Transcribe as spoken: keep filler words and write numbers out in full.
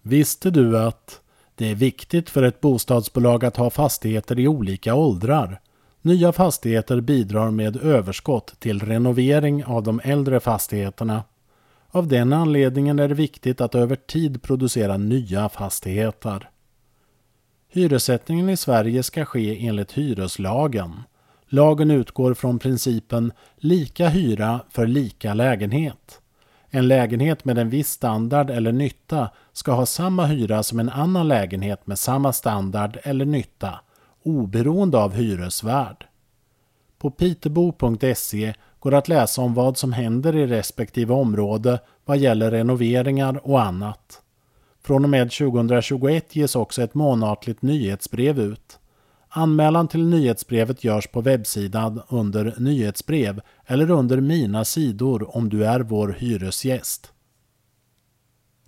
Visste du att det är viktigt för ett bostadsbolag att ha fastigheter i olika åldrar? Nya fastigheter bidrar med överskott till renovering av de äldre fastigheterna. Av den anledningen är det viktigt att över tid producera nya fastigheter. Hyressättningen i Sverige ska ske enligt hyreslagen. Lagen utgår från principen lika hyra för lika lägenhet. En lägenhet med en viss standard eller nytta ska ha samma hyra som en annan lägenhet med samma standard eller nytta, oberoende av hyresvärd. På pitebo punkt se går att läsa om vad som händer i respektive område vad gäller renoveringar och annat. Från och med tjugohundratjugoett ges också ett månatligt nyhetsbrev ut. Anmälan till nyhetsbrevet görs på webbsidan under nyhetsbrev eller under mina sidor om du är vår hyresgäst.